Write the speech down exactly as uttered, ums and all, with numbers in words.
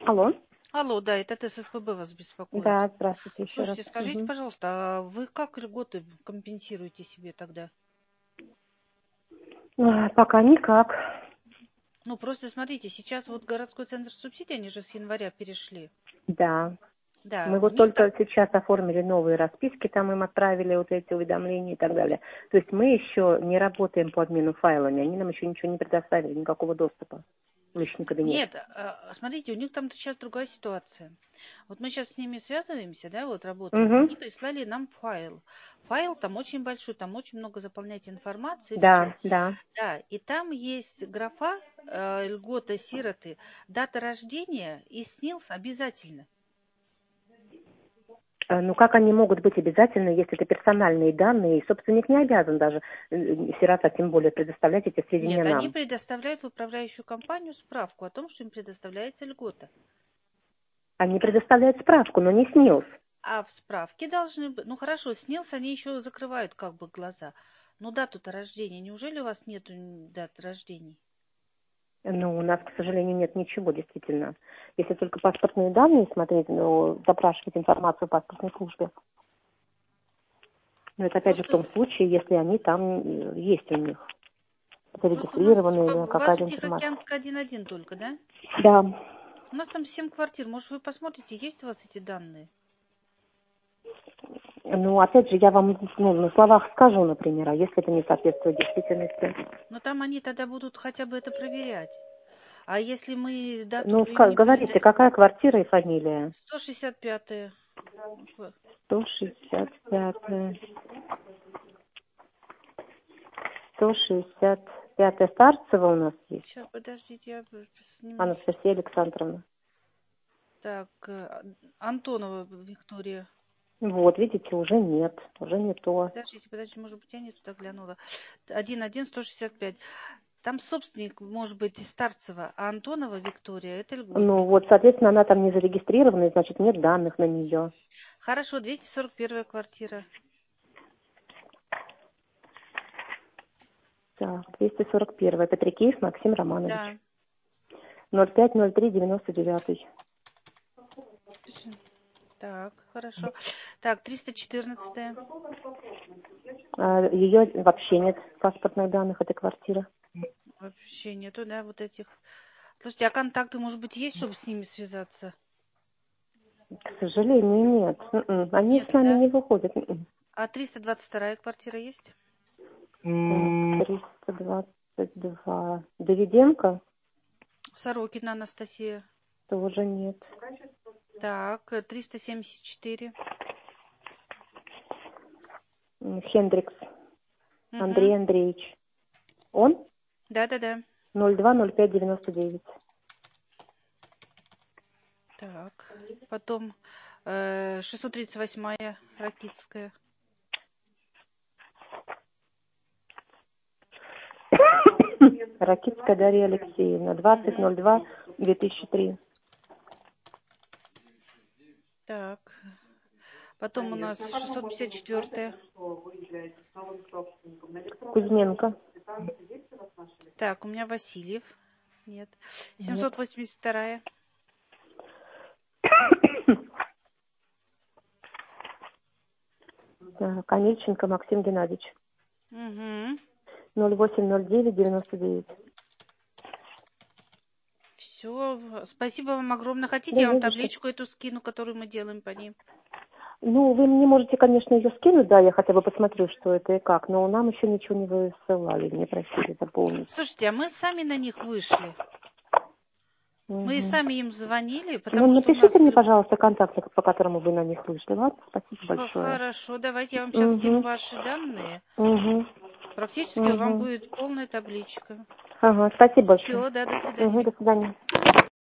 Алло. Алло, да, это ТССПБ вас беспокоит. Да, здравствуйте еще Слушайте, раз. скажите, Мгм. пожалуйста, а вы как льготы компенсируете себе тогда? А, Пока никак. Ну, просто смотрите, сейчас вот городской центр субсидий, они же с января перешли. Да. Да, Мы у вот них там... только сейчас оформили новые расписки, там им отправили вот эти уведомления и так далее. То есть мы еще не работаем по обмену файлами, они нам еще ничего не предоставили, никакого доступа в личный кабинет. Нет, а, смотрите, у них там сейчас другая ситуация. Вот мы сейчас с ними связываемся, да, вот работаем. Угу. Они прислали нам файл. Файл там очень большой, там очень много заполнять информации, все. Да, да. Да, и там есть графа э, льгота сироты, дата рождения и СНИЛС обязательно. Э, Ну как они могут быть обязательны, если это персональные данные, и собственник не обязан даже, э, сирота тем более, предоставлять эти сведения Нет, они нам. предоставляют в управляющую компанию справку о том, что им предоставляется льгота. Они предоставляют справку, но не СНИЛС. А в справке должны быть... Ну хорошо, СНИЛС они еще закрывают как бы глаза. Ну дату-то рождения. Неужели у вас нет дат рождений? Ну, у нас, к сожалению, нет ничего, действительно. Если только паспортные данные смотреть, ну, запрашивать информацию в паспортной службе. Но это опять же в Просто, том случае, если они там э, есть у них, просто у нас... зарегистрированы или У вас же какая-то информация. Тихоокеанская один-один только, да? Да. У нас там семь квартир. Может, вы посмотрите, есть у вас эти данные? Ну, опять же, я вам ну, на словах скажу, например, а если это не соответствует действительности? Но там они тогда будут хотя бы это проверять. А если мы дату Ну, ска- не говорите, передаем... какая квартира и фамилия? сто шестьдесят пятая. сто шестьдесят пятая. сто шестьдесят пятая Старцева у нас есть. Сейчас, подождите, я немножко... Анастасия Александровна. Так, э, Антонова Виктория. Вот, видите, уже нет, уже не то. Подождите, подождите, может быть, я не туда глянула. один один сто шестьдесят пять. Там собственник, может быть, из Старцева, а Антонова Виктория, это Ну льготник. вот, соответственно, она там не зарегистрирована, и, значит, нет данных на нее. Хорошо, двести сорок первая квартира. Так, двести сорок первая. Петрикеев Максим Романович. Да. ноль пять ноль три девяносто девять. Так, хорошо. Так, триста четырнадцатая. А, ее вообще нет паспортных данных этой квартиры. Вообще нету, да, вот этих. Слушайте, а контакты, может быть, есть, чтобы с ними связаться? К сожалению, нет. М-м. Они с Нету, нами да? не выходят. М-м. А триста двадцать вторая квартира есть? Так, триста двадцать два. Давиденко Сорокина Анастасия. тоже нет. Так, триста семьдесят четыре. М, Хендрикс Угу. Андрей Андреевич. Он? Да-да-да. ноль два ноль пять девяносто девять. Так, потом э, шестьсот тридцать восьмая Ракитская. Ракитская Дарья Алексеевна. двадцать Угу. ноль два две тысячи три. Так, потом у нас шестьсот пятьдесят четвёртая. Кузьменко. Так, у меня Васильев. Нет. Нет. семьсот восемьдесят вторая. Так, Амельченко Максим Геннадьевич. Угу. ноль восемь ноль девять девяносто девять. Все, спасибо вам огромное. Хотите, Да, я вам не за что. табличку эту скину, которую мы делаем по ним? Ну, вы мне можете, конечно, ее скинуть, да, я хотя бы посмотрю, что это и как, но нам еще ничего не высылали, не просили заполнить. Слушайте, а мы сами на них вышли. Мы и Угу. сами им звонили, Ну, потому что у напишите нас... мне, лю- пожалуйста, контакты, по которым вы на них вышли, ладно? Спасибо Х- большое. Хорошо, давайте я вам сейчас скину Угу. ваши данные. Угу. Практически вам Угу. будет полная табличка. Ага, спасибо большое. Все, да, до Угу, свидания. до свидания.